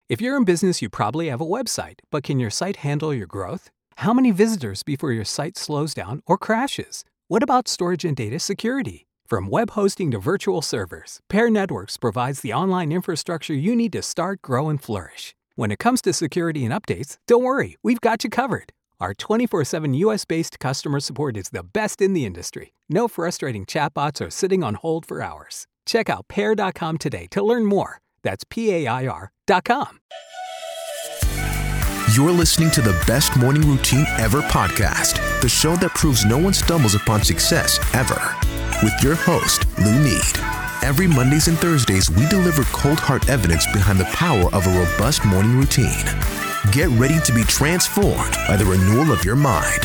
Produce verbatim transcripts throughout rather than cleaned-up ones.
If you're in business, you probably have a website, but can your site handle your growth? How many visitors before your site slows down or crashes? What about storage and data security? From web hosting to virtual servers, Pair Networks provides the online infrastructure you need to start, grow, and flourish. When it comes to security and updates, don't worry, we've got you covered. Our twenty-four seven U S-based customer support is the best in the industry. No frustrating chatbots or sitting on hold for hours. Check out pair dot com today to learn more. That's P A I R dot com. You're listening to the Best Morning Routine Ever podcast, the show that proves no one stumbles upon success ever. With your host, Lou Need. Every Mondays and Thursdays, we deliver cold hard evidence behind the power of a robust morning routine. Get ready to be transformed by the renewal of your mind.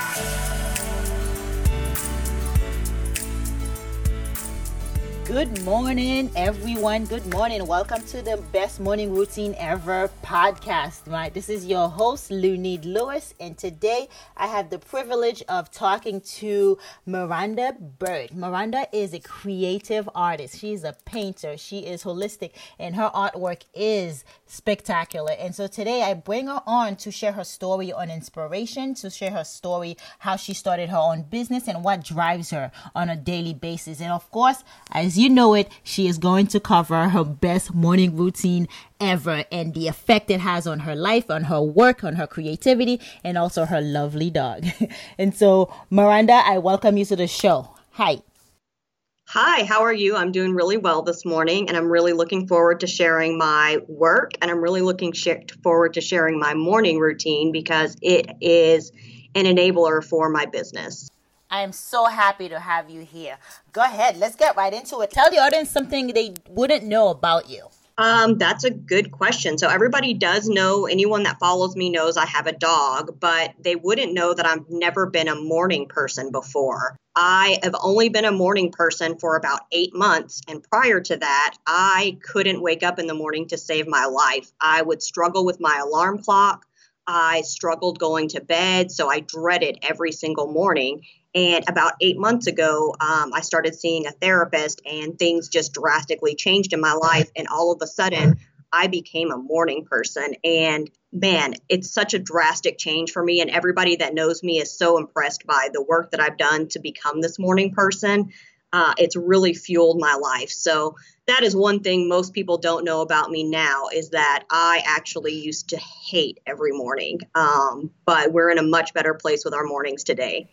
Good morning, everyone. Good morning. Welcome to the Best Morning Routine Ever podcast. Right, this is your host, Lou Need Lewis, and today I have the privilege of talking to Miranda Bird. Miranda is a creative artist. She's a painter. She is holistic, and her artwork is spectacular. And so today I bring her on to share her story on inspiration, to share her story, how she started her own business, and what drives her on a daily basis. And of course, as you know it, she is going to cover her best morning routine ever and the effect it has on her life, on her work, on her creativity, and also her lovely dog. And so, Miranda, I welcome you to the show. Hi. Hi, how are you? I'm doing really well this morning, and I'm really looking forward to sharing my work, and I'm really looking sh- forward to sharing my morning routine because it is an enabler for my business. I am so happy to have you here. Go ahead. Let's get right into it. Tell the audience something they wouldn't know about you. Um, that's a good question. So everybody does know, anyone that follows me knows I have a dog, but they wouldn't know that I've never been a morning person before. I have only been a morning person for about eight months. And prior to that, I couldn't wake up in the morning to save my life. I would struggle with my alarm clock. I struggled going to bed. So I dreaded every single morning. And about eight months ago, um, I started seeing a therapist and things just drastically changed in my life. And all of a sudden, I became a morning person. And man, it's such a drastic change for me. And everybody that knows me is so impressed by the work that I've done to become this morning person. Uh, it's really fueled my life. So that is one thing most people don't know about me now is that I actually used to hate every morning. Um, but we're in a much better place with our mornings today.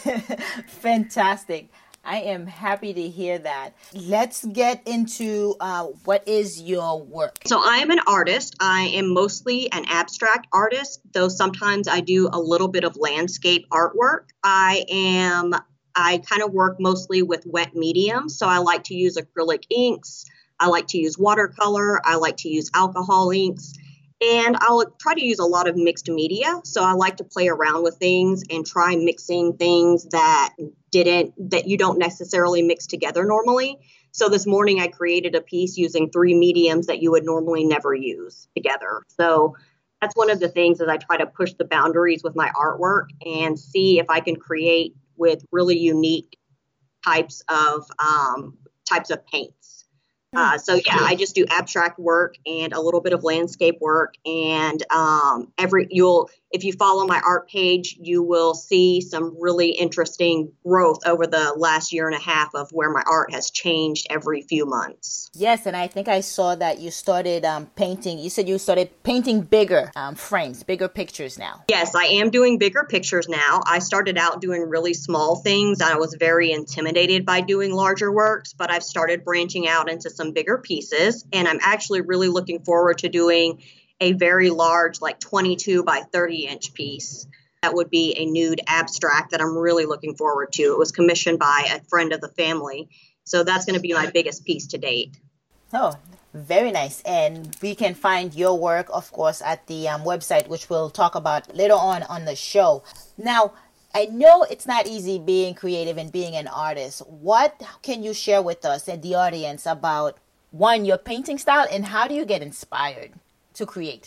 Fantastic. I am happy to hear that. Let's get into uh, what is your work. So I am an artist. I am mostly an abstract artist, though sometimes I do a little bit of landscape artwork. I am, I kind of work mostly with wet mediums. So I like to use acrylic inks. I like to use watercolor. I like to use alcohol inks. And I'll try to use a lot of mixed media. So I like to play around with things and try mixing things that didn't, that you don't necessarily mix together normally. So this morning I created a piece using three mediums that you would normally never use together. So that's one of the things is I try to push the boundaries with my artwork and see if I can create with really unique types of um, types of paints. Uh, so yeah, I just do abstract work and a little bit of landscape work. And um, every you'll if you follow my art page, you will see some really interesting growth over the last year and a half of where my art has changed every few months. Yes, and I think I saw that you started um, painting. You said you started painting bigger um, frames, bigger pictures now. Yes, I am doing bigger pictures now. I started out doing really small things. I was very intimidated by doing larger works, but I've started branching out into some bigger pieces. And I'm actually really looking forward to doing a very large, like twenty-two by thirty inch piece. That would be a nude abstract that I'm really looking forward to. It was commissioned by a friend of the family. So that's going to be my biggest piece to date. Oh, very nice. And we can find your work, of course, at the um, website, which we'll talk about later on on the show. Now, I know it's not easy being creative and being an artist. What can you share with us and the audience about, one, your painting style, and how do you get inspired to create?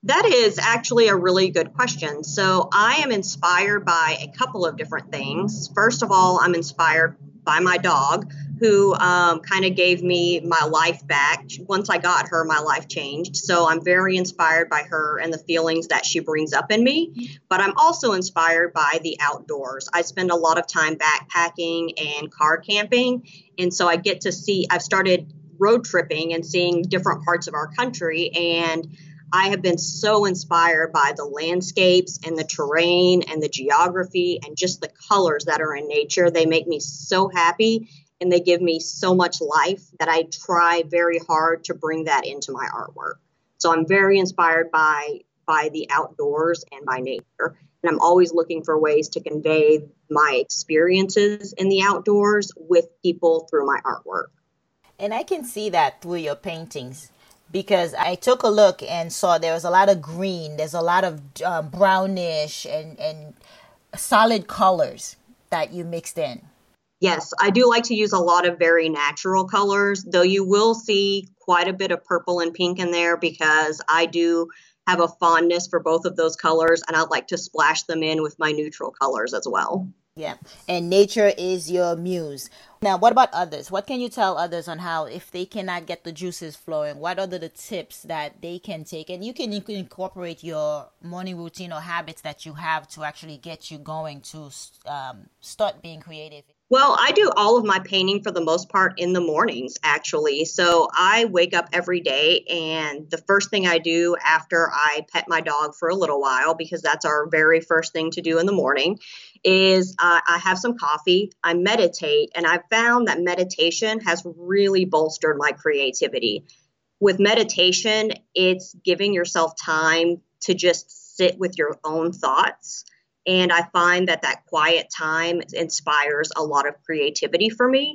That is actually a really good question. So I am inspired by a couple of different things. First of all, I'm inspired by my dog, who um, kind of gave me my life back. Once I got her, my life changed. So I'm very inspired by her and the feelings that she brings up in me. But I'm also inspired by the outdoors. I spend a lot of time backpacking and car camping. And so I get to see, I've started road tripping and seeing different parts of our country. And I have been so inspired by the landscapes and the terrain and the geography and just the colors that are in nature. They make me so happy and they give me so much life that I try very hard to bring that into my artwork. So I'm very inspired by, by the outdoors and by nature. And I'm always looking for ways to convey my experiences in the outdoors with people through my artwork. And I can see that through your paintings, because I took a look and saw there was a lot of green, there's a lot of uh, brownish and, and solid colors that you mixed in. Yes, I do like to use a lot of very natural colors, though you will see quite a bit of purple and pink in there because I do have a fondness for both of those colors, and I like to splash them in with my neutral colors as well. Yeah, and nature is your muse. Now, what about others? What can you tell others on how, if they cannot get the juices flowing, what are the tips that they can take? And you can, you can incorporate your morning routine or habits that you have to actually get you going to um, start being creative. Well, I do all of my painting for the most part in the mornings, actually. So I wake up every day, and the first thing I do after I pet my dog for a little while, because that's our very first thing to do in the morning, is uh, I have some coffee, I meditate, and I've found that meditation has really bolstered my creativity. With meditation, it's giving yourself time to just sit with your own thoughts. And I find that that quiet time inspires a lot of creativity for me.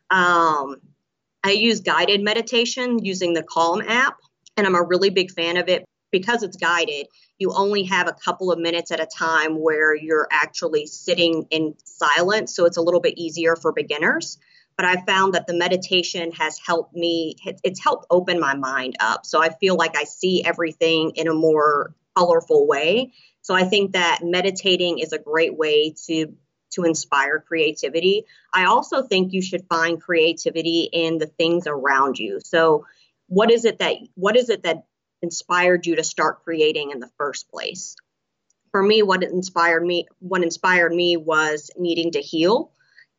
Um, I use guided meditation using the Calm app, and I'm a really big fan of it because it's guided. You only have a couple of minutes at a time where you're actually sitting in silence, so it's a little bit easier for beginners. But I found that the meditation has helped me, it's helped open my mind up. So I feel like I see everything in a more colorful way. So I think that meditating is a great way to, to inspire creativity. I also think you should find creativity in the things around you. So what is it that what is it that inspired you to start creating in the first place? For me, what inspired me, what inspired me was needing to heal.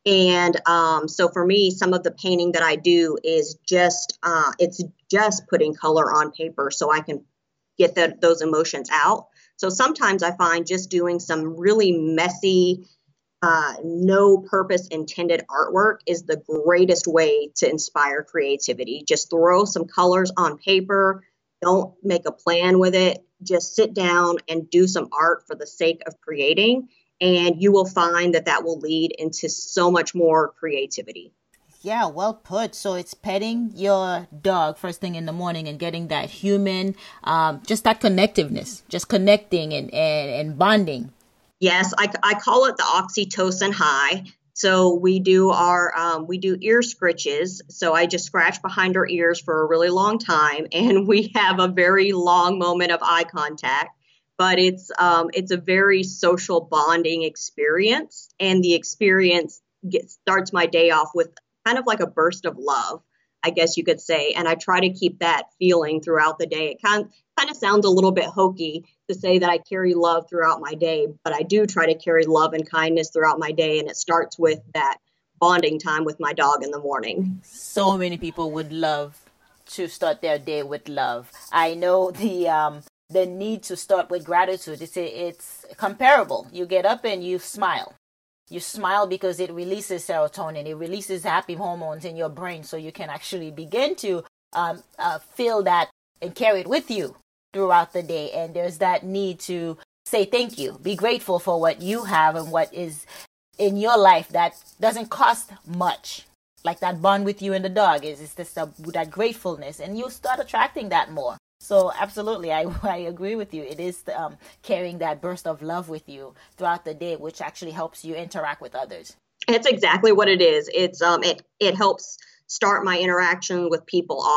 And um, so for me, some of the painting that I do is just, uh, it's just putting color on paper so I can get the, those emotions out. So sometimes I find just doing some really messy, uh, no purpose intended artwork is the greatest way to inspire creativity. Just throw some colors on paper. Don't make a plan with it. Just sit down and do some art for the sake of creating. And you will find that that will lead into so much more creativity. Yeah, well put. So it's petting your dog first thing in the morning and getting that human, um, just that connectiveness, just connecting and, and, and bonding. Yes, I, I call it the oxytocin high. So we do our, um, we do ear scritches. So I just scratch behind her ears for a really long time, and we have a very long moment of eye contact. But it's um, it's a very social bonding experience, and the experience gets, starts my day off with kind of like a burst of love, I guess you could say. And I try to keep that feeling throughout the day. It kind, kind of sounds a little bit hokey to say that I carry love throughout my day, but I do try to carry love and kindness throughout my day. And it starts with that bonding time with my dog in the morning. So many people would love to start their day with love. I know the um, the need to start with gratitude. It's, it's comparable. You get up and you smile. You smile because it releases serotonin. It releases happy hormones in your brain, so you can actually begin to um, uh, feel that and carry it with you throughout the day. And there's that need to say thank you. Be grateful for what you have and what is in your life that doesn't cost much. Like that bond with you and the dog is, is this, uh, that gratefulness. And you start attracting that more. So absolutely, I, I agree with you. It is um, carrying that burst of love with you throughout the day, which actually helps you interact with others. It's exactly what it is. It's um, it it helps start my interaction with people off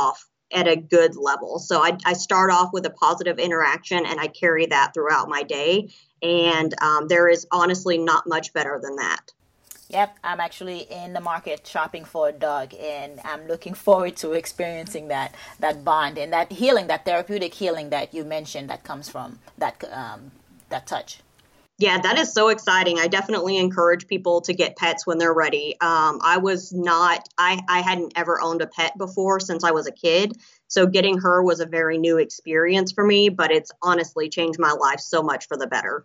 at a good level. So I, I start off with a positive interaction and I carry that throughout my day. And um, there is honestly not much better than that. Yep, I'm actually in the market shopping for a dog, and I'm looking forward to experiencing that that bond and that healing, that therapeutic healing that you mentioned that comes from that um, that touch. Yeah, that is so exciting. I definitely encourage people to get pets when they're ready. Um, I was not, I, I hadn't ever owned a pet before since I was a kid. So getting her was a very new experience for me, but it's honestly changed my life so much for the better.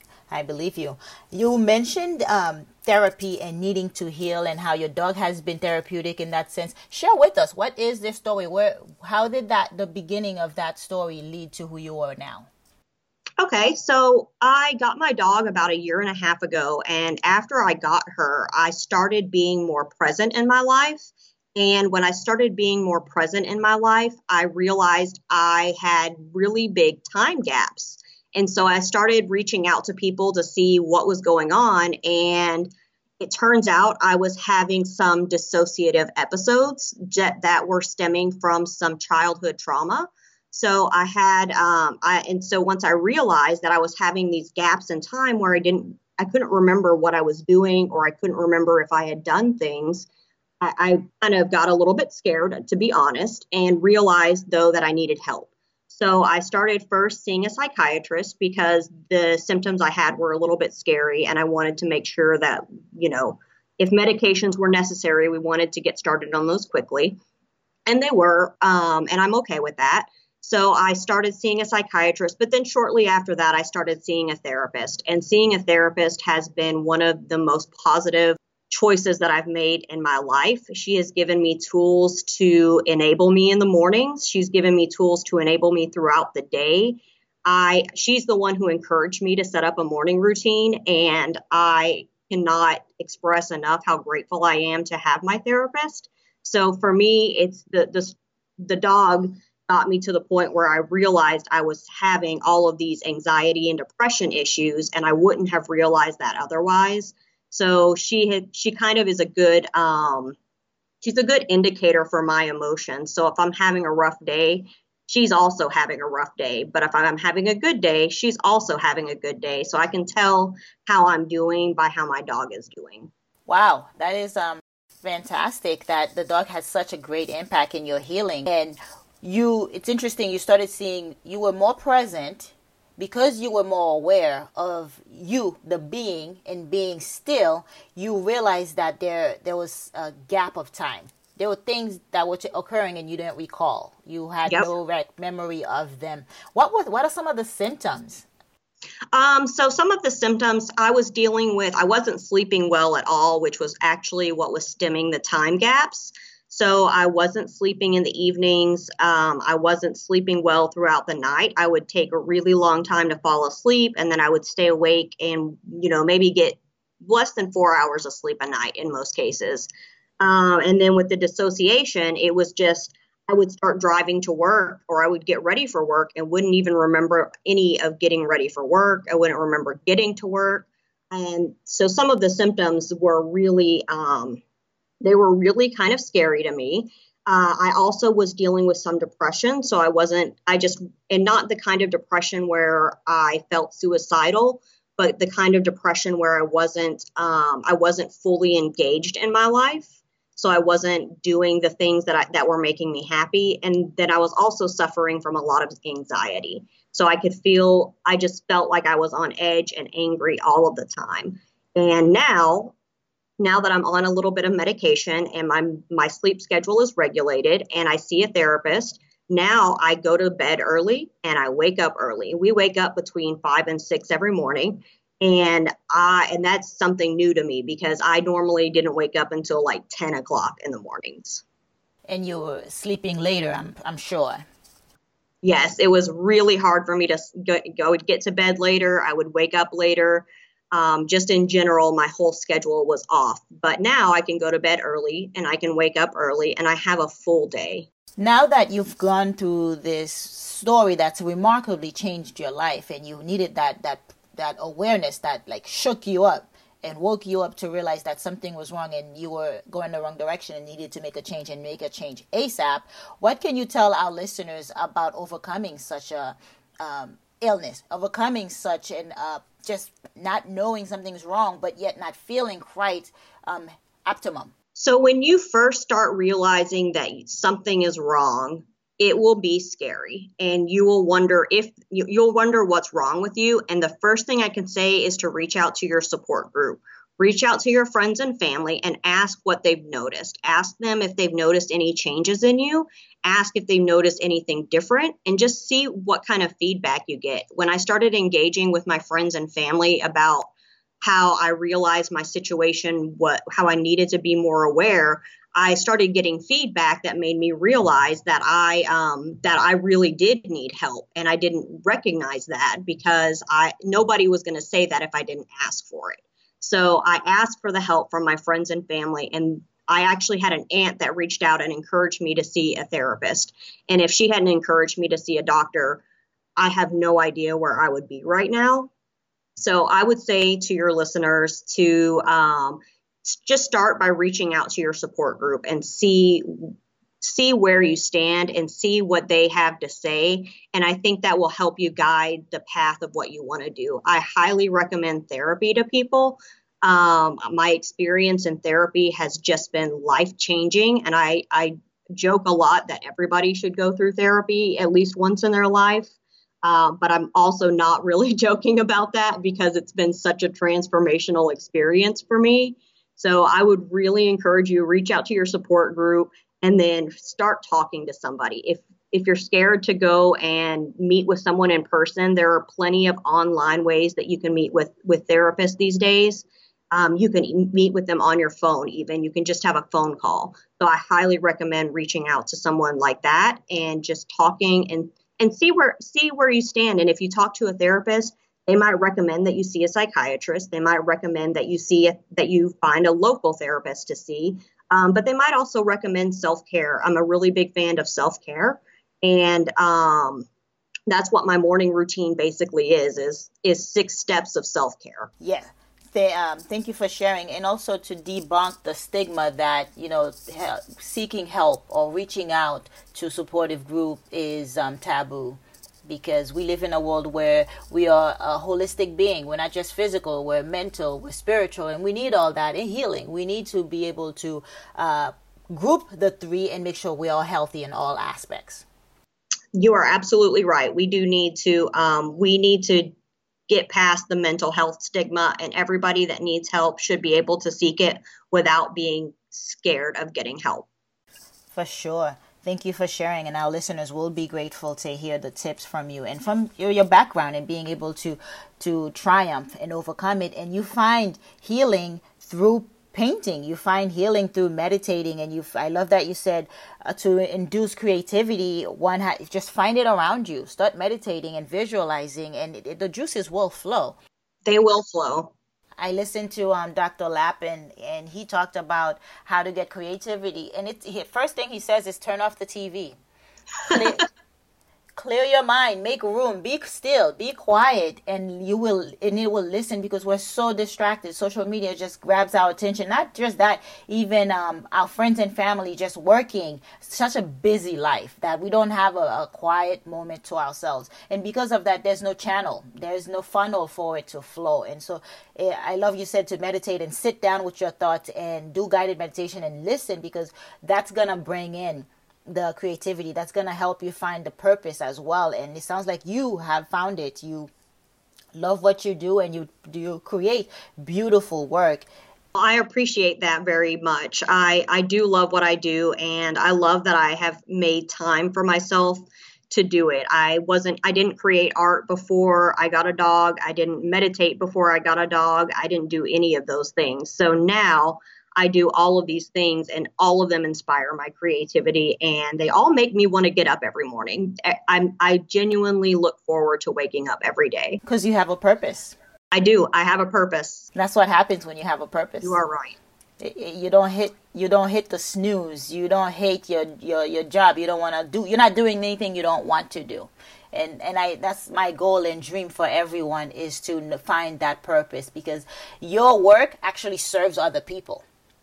I believe you. You mentioned um, therapy and needing to heal and how your dog has been therapeutic in that sense. Share with us, what is this story? Where, how did that, the beginning of that story lead to who you are now? Okay, so I got my dog about a year and a half ago. And after I got her, I started being more present in my life. And when I started being more present in my life, I realized I had really big time gaps. And so I started reaching out to people to see what was going on. And it turns out I was having some dissociative episodes that were stemming from some childhood trauma. So I had, um, I, and so once I realized that I was having these gaps in time where I didn't, I couldn't remember what I was doing, or I couldn't remember if I had done things, I, I kind of got a little bit scared, to be honest, and realized though that I needed help. So I started first seeing a psychiatrist because the symptoms I had were a little bit scary, and I wanted to make sure that, you know, if medications were necessary, we wanted to get started on those quickly. And they were, um, and I'm okay with that. So I started seeing a psychiatrist, but then shortly after that, I started seeing a therapist. And seeing a therapist has been one of the most positive choices that I've made in my life. She has given me tools to enable me in the mornings. She's given me tools to enable me throughout the day. I, she's the one who encouraged me to set up a morning routine, and I cannot express enough how grateful I am to have my therapist. So for me, it's the, the, the dog got me to the point where I realized I was having all of these anxiety and depression issues, and I wouldn't have realized that otherwise. So she had, she kind of is a good, um, she's a good indicator for my emotions. So if I'm having a rough day, she's also having a rough day. But if I'm having a good day, she's also having a good day. So I can tell how I'm doing by how my dog is doing. Wow, that is um fantastic that the dog has such a great impact in your healing. And you, it's interesting, you started seeing, you were more present because you were more aware of you, the being, and being still. You realized that there there was a gap of time. There were things that were occurring and you didn't recall. You had yep. no rec- memory of them. What was, what are some of the symptoms? Um, so some of the symptoms I was dealing with, I wasn't sleeping well at all, which was actually what was stemming the time gaps. So I wasn't sleeping in the evenings. Um, I wasn't sleeping well throughout the night. I would take a really long time to fall asleep, and then I would stay awake and, you know, maybe get less than four hours of sleep a night in most cases. Um, and then with the dissociation, it was just, I would start driving to work, or I would get ready for work and wouldn't even remember any of getting ready for work. I wouldn't remember getting to work. And so some of the symptoms were really, um, they were really kind of scary to me. Uh, I also was dealing with some depression. So I wasn't, I just, and not the kind of depression where I felt suicidal, but the kind of depression where I wasn't, um, I wasn't fully engaged in my life. So I wasn't doing the things that I, that were making me happy. And then I was also suffering from a lot of anxiety. So I could feel, I just felt like I was on edge and angry all of the time. And now, now that I'm on a little bit of medication and my, my sleep schedule is regulated and I see a therapist, now I go to bed early and I wake up early. We wake up between five and six every morning. And I, and that's something new to me because I normally didn't wake up until like ten o'clock in the mornings. And you were sleeping later, I'm, I'm sure. Yes, it was really hard for me to go, go get to bed later. I would wake up later. Um, just in general, my whole schedule was off. But now I can go to bed early and I can wake up early and I have a full day. Now that you've gone through this story that's remarkably changed your life and you needed that that that awareness that like shook you up and woke you up to realize that something was wrong and you were going the wrong direction and needed to make a change and make a change ASAP. What can you tell our listeners about overcoming such a um, illness, overcoming such an uh, just not knowing something's wrong, but yet not feeling quite um, optimum? So when you first start realizing that something is wrong, it will be scary, and you will wonder if you, you'll wonder what's wrong with you. And the first thing I can say is to reach out to your support group, reach out to your friends and family and ask what they've noticed. Ask them if they've noticed any changes in you, ask if they've noticed anything different, and just see what kind of feedback you get. When I started engaging with my friends and family about how I realized my situation, what, how I needed to be more aware, I started getting feedback that made me realize that I um, that I really did need help, and I didn't recognize that because I nobody was going to say that if I didn't ask for it. So I asked for the help from my friends and family, and I actually had an aunt that reached out and encouraged me to see a therapist. And if she hadn't encouraged me to see a doctor, I have no idea where I would be right now. So I would say to your listeners to um, just start by reaching out to your support group and see see where you stand and see what they have to say. And I think that will help you guide the path of what you want to do. I highly recommend therapy to people. Um, my experience in therapy has just been life-changing. And I, I joke a lot that everybody should go through therapy at least once in their life. Uh, but I'm also not really joking about that because it's been such a transformational experience for me. So I would really encourage you to reach out to your support group and then start talking to somebody. If if you're scared to go and meet with someone in person, there are plenty of online ways that you can meet with, with therapists these days. Um, you can e- meet with them on your phone even. You can just have a phone call. So I highly recommend reaching out to someone like that and just talking and and see where see where you stand. And if you talk to a therapist, they might recommend that you see a psychiatrist. They might recommend that you see a, that you find a local therapist to see. Um, but they might also recommend self-care. I'm a really big fan of self-care. And um, that's what my morning routine basically is, is, is six steps of self-care. Yeah. They, um, thank you for sharing. And also to debunk the stigma that, you know, he- seeking help or reaching out to a supportive group is um, taboo. Because we live in a world where we are a holistic being. We're not just physical, we're mental, we're spiritual, and we need all that in healing. We need to be able to uh, group the three and make sure we're all healthy in all aspects. You are absolutely right. We do need to, um, we need to get past the mental health stigma, and everybody that needs help should be able to seek it without being scared of getting help. For sure. Thank you for sharing, and our listeners will be grateful to hear the tips from you and from your, your background and being able to to triumph and overcome it. And you find healing through painting. You find healing through meditating. And you, I love that you said uh, to induce creativity, one ha- just find it around you. Start meditating and visualizing, and it, it, the juices will flow. They will flow. I listened to um, Doctor Lappin, and he talked about how to get creativity. And it, he, first thing he says is turn off the T V. Clear, clear your mind, make room, be still, be quiet, and you will, and it will listen because we're so distracted. Social media just grabs our attention. Not just that, even um, our friends and family just working. Such a busy life that we don't have a, a quiet moment to ourselves. And because of that, there's no channel. There's no funnel for it to flow. And so eh, I love you said to meditate and sit down with your thoughts and do guided meditation and listen, because that's going to bring in the creativity. That's going to help you find the purpose as well. And it sounds like you have found it. You love what you do, and you you create beautiful work. I appreciate that very much. I, I do love what I do, and I love that I have made time for myself to do it. I wasn't, I didn't create art before I got a dog. I didn't meditate before I got a dog. I didn't do any of those things. So now I do all of these things, and all of them inspire my creativity, and they all make me want to get up every morning. I'm, I genuinely look forward to waking up every day. Because you have a purpose. I do. I have a purpose. That's what happens when you have a purpose. You are right. You don't hit you don't hit the snooze. You don't hate your, your, your job. You don't want to do, you're not doing anything you don't want to do. And and I that's my goal and dream for everyone, is to n- find that purpose, because your work actually serves other people.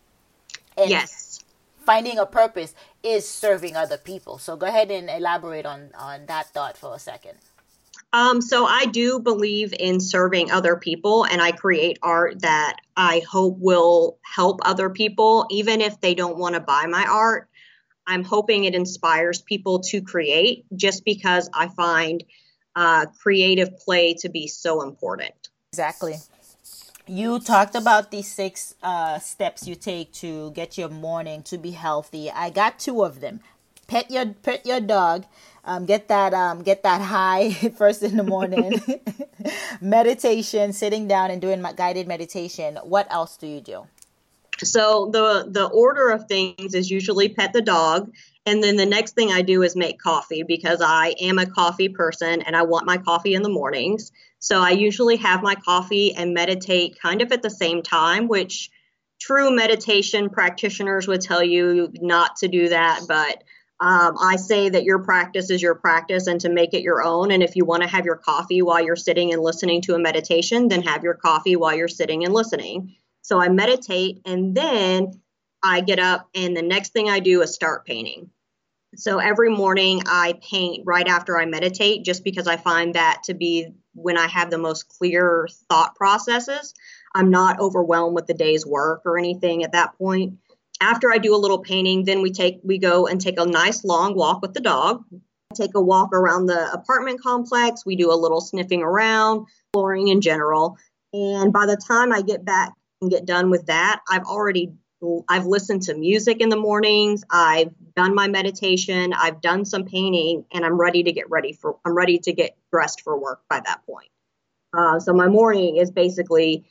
And yes. finding a purpose is serving other people. So go ahead and elaborate on, on that thought for a second. Um, so I do believe in serving other people, and I create art that I hope will help other people, even if they don't want to buy my art. I'm hoping it inspires people to create, just because I find uh, creative play to be so important. Exactly. You talked about these six uh, steps you take to get your morning to be healthy. I got two of them. Pet your pet your dog. Um, get that um, get that high first in the morning. Meditation, sitting down and doing my guided meditation. What else do you do? So the the order of things is usually pet the dog, and then the next thing I do is make coffee, because I am a coffee person and I want my coffee in the mornings. So I usually have my coffee and meditate kind of at the same time, which true meditation practitioners would tell you not to do that, but um, I say that your practice is your practice and to make it your own. And if you want to have your coffee while you're sitting and listening to a meditation, then have your coffee while you're sitting and listening. So I meditate, and then I get up, and the next thing I do is start painting. So every morning I paint right after I meditate, just because I find that to be when I have the most clear thought processes. I'm not overwhelmed with the day's work or anything at that point. After I do a little painting, then we take we go and take a nice long walk with the dog. Take a walk around the apartment complex. We do a little sniffing around, exploring in general. And by the time I get back and get done with that, I've already I've listened to music in the mornings. I've done my meditation. I've done some painting, and I'm ready to get ready for I'm ready to get dressed for work by that point. Uh, so my morning is basically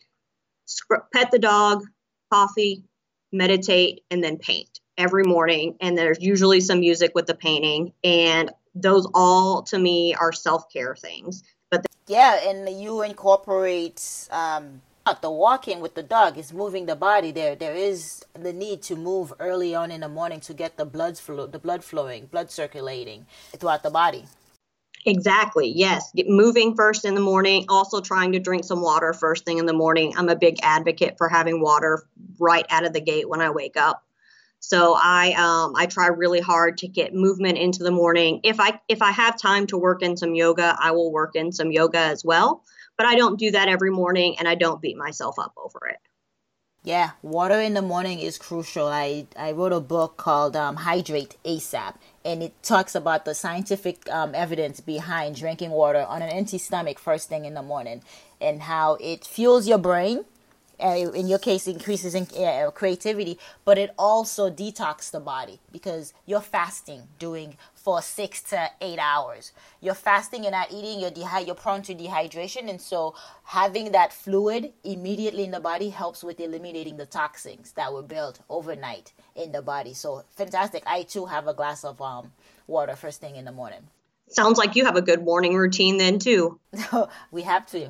pet the dog, coffee, meditate, and then paint every morning. And there's usually some music with the painting, and those all to me are self-care things. But the- yeah, and you incorporate um, not the walking with the dog, is moving the body. There, there is the need to move early on in the morning to get the blood flow, the blood flowing, blood circulating throughout the body. Exactly. Yes. Get moving first in the morning. Also trying to drink some water first thing in the morning. I'm a big advocate for having water right out of the gate when I wake up. So I um, I try really hard to get movement into the morning. If I if I have time to work in some yoga, I will work in some yoga as well. But I don't do that every morning, and I don't beat myself up over it. Yeah, water in the morning is crucial. I, I wrote a book called um, Hydrate ASAP, and it talks about the scientific um, evidence behind drinking water on an empty stomach first thing in the morning, and how it fuels your brain. Uh, in your case, increases in uh, creativity, but it also detoxes the body, because you're fasting doing for six to eight hours. You're fasting, you're not eating, you're dehy- you're prone to dehydration, and so having that fluid immediately in the body helps with eliminating the toxins that were built overnight in the body. So fantastic. I too have a glass of um water first thing in the morning. Sounds like you have a good morning routine then too. We have to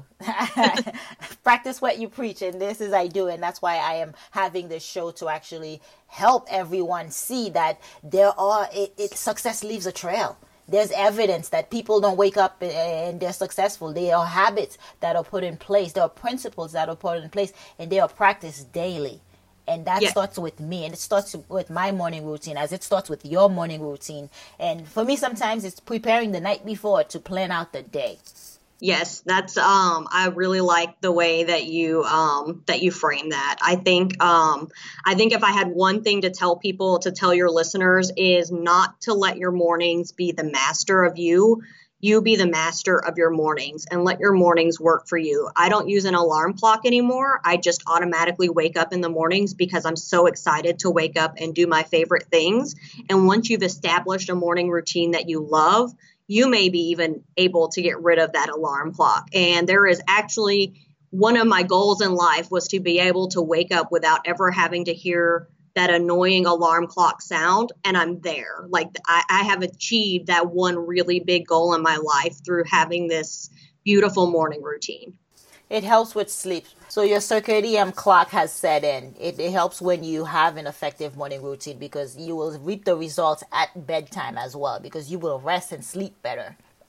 practice what you preach, and this is I do, and that's why I am having this show, to actually help everyone see that there are it, it success leaves a trail. There's evidence that people don't wake up and they're successful. There are habits that are put in place. There are principles that are put in place, and they are practiced daily. And that yeah. starts with me, and it starts with my morning routine, as it starts with your morning routine. And for me, sometimes it's preparing the night before to plan out the day. Yes, that's um I really like the way that you um that you frame that. I think um I think if I had one thing to tell people, to tell your listeners, is not to let your mornings be the master of you. You be the master of your mornings, and let your mornings work for you. I don't use an alarm clock anymore. I just automatically wake up in the mornings because I'm so excited to wake up and do my favorite things. And once you've established a morning routine that you love, you may be even able to get rid of that alarm clock. And there is actually one of my goals in life was to be able to wake up without ever having to hear that annoying alarm clock sound, and I'm there. Like I, I have achieved that one really big goal in my life through having this beautiful morning routine. It helps with sleep. So your circadian clock has set in. It, it helps when you have an effective morning routine, because you will reap the results at bedtime as well, because you will rest and sleep better.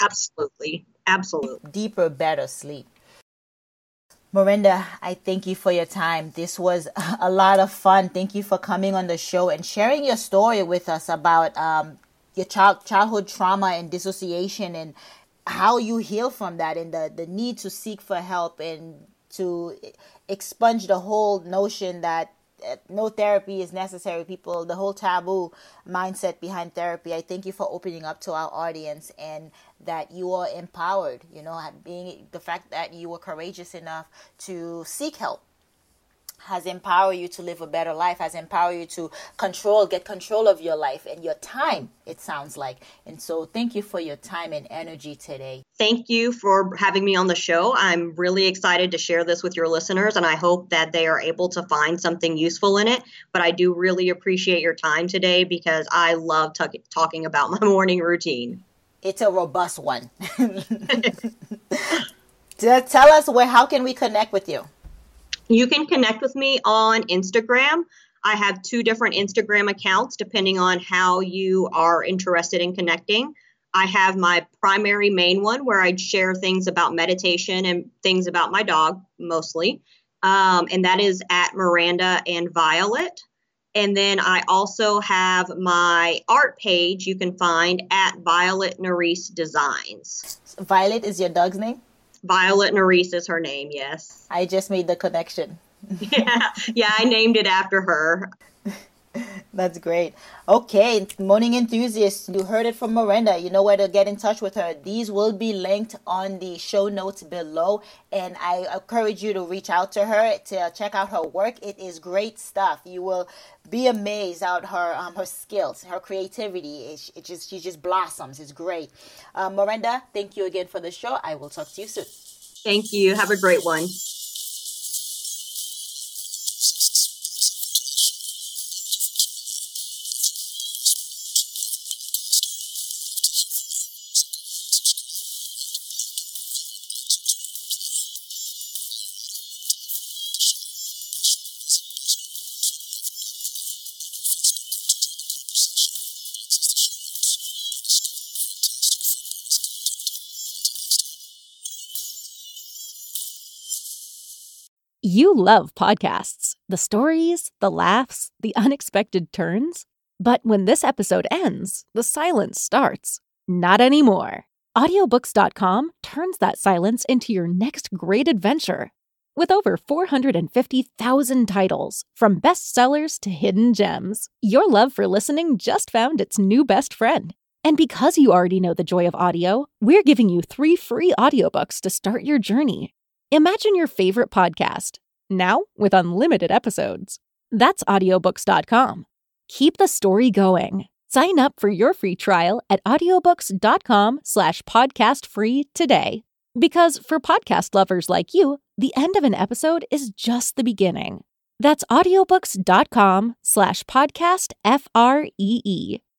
Absolutely. Absolutely. Deeper, better sleep. Miranda, I thank you for your time. This was a lot of fun. Thank you for coming on the show and sharing your story with us about um, your child childhood trauma and dissociation and how you heal from that and the, the need to seek for help and to expunge the whole notion that no therapy is necessary. People, the whole taboo mindset behind therapy. I thank you for opening up to our audience and that you are empowered, you know, being the fact that you were courageous enough to seek help has empowered you to live a better life, has empowered you to control, get control of your life and your time, it sounds like. And so thank you for your time and energy today. Thank you for having me on the show. I'm really excited to share this with your listeners, and I hope that they are able to find something useful in it. But I do really appreciate your time today because I love t- talking about my morning routine. It's a robust one. Tell us where, how can we connect with you? You can connect with me on Instagram. I have two different Instagram accounts depending on how you are interested in connecting. I have my primary main one where I share things about meditation and things about my dog mostly. Um, and that is at Miranda and Violet. And then I also have my art page you can find at Violet Nerisse Designs. Violet is your dog's name? Violet Nerisse is her name, yes. I just made the connection. yeah, yeah, I named it after her. That's great. Okay, morning enthusiasts, you heard it from Miranda. You know where to get in touch with her. These will be linked on the show notes below, and I encourage you to reach out to her to check out her work. It is great stuff. You will be amazed at her um, her skills, her creativity. It, it just she just blossoms. It's great. Uh, Miranda, thank you again for the show. I will talk to you soon. Thank you. Have a great one. You love podcasts, the stories, the laughs, the unexpected turns. But when this episode ends, the silence starts. Not anymore. Audiobooks dot com turns that silence into your next great adventure. With over four hundred fifty thousand titles, from bestsellers to hidden gems, your love for listening just found its new best friend. And because you already know the joy of audio, we're giving you three free audiobooks to start your journey. Imagine your favorite podcast, now with unlimited episodes. That's audiobooks dot com. Keep the story going. Sign up for your free trial at audiobooks dot com slash podcast free today. Because for podcast lovers like you, the end of an episode is just the beginning. That's audiobooks dot com slash podcast F R E E.